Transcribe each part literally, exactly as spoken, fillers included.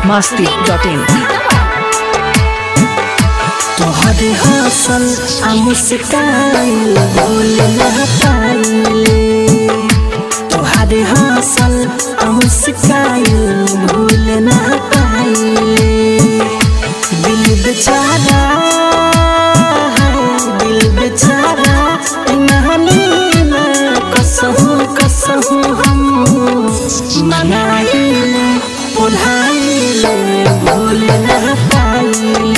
मस्ती dot इन। तोहर हंसल आ मुस्कान भूल ना पाइले, तोहर हंसल आ मुस्कान भूल ना पाइले। दिल बेचारा दिल बेचारा नानी ना कसहु कसहु हम मनाइले पुल्हाइले भूल ना पाइले।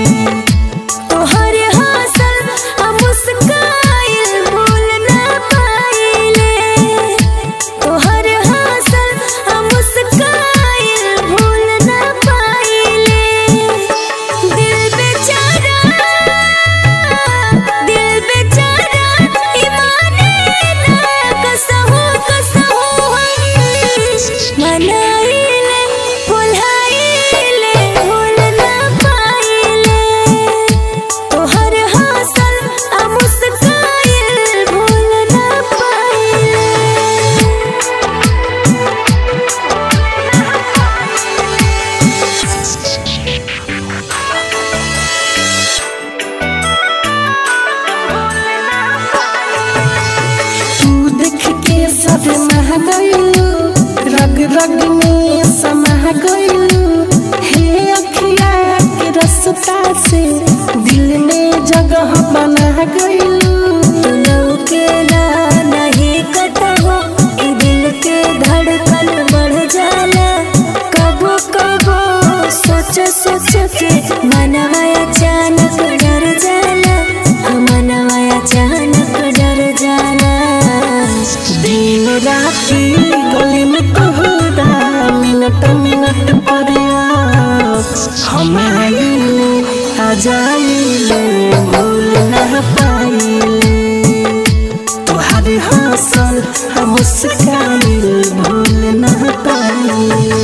रग रग में समा गइलू हे अखिया के रस्ता से दिल में जगह बना गइलू। तुलऊ के ना नहीं कटहो ई दिल के धड़कन बढ़ जाला। कबो कबो सोच सोच के मनवा अचानक डर जाला, मनवा अचानक डर जाला। दिन राती गली में तोहरा मिनट मिनट पर हम आइले आ जाइले भूल ना पाइले। तोहर हंसल आ मुस्कान भूल ना पाइले।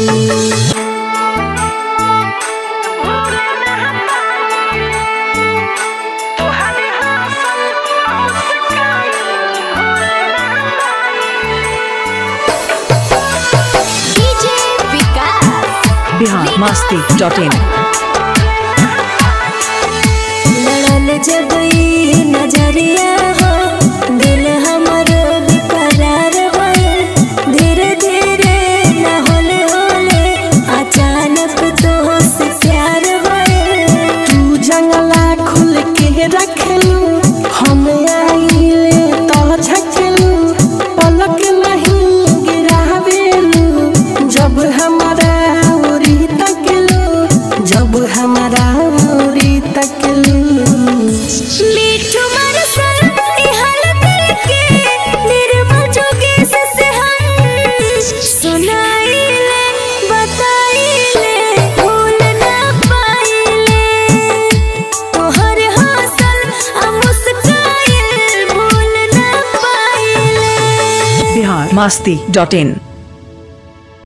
Bihar Masti dot in. लड़ल जब ई नजरिया हो दिल हमरो बेकरार होए। धीरे धीरे न होले होले अचानक तो से प्यार होए। तू जंगला खुल के रखलू हम आइले तो झकलू, पलक नहीं गिरावेलू जब हमारा जब हमारा उरी तकलू। मीठू मरसल इहल करके निर्मल जोगेश से हम सुनाइले बताइले भूल ना पाइले। तोहर हंसल आ मुस्कान भूल ना पाइले। बिहार मस्ती डॉट इन।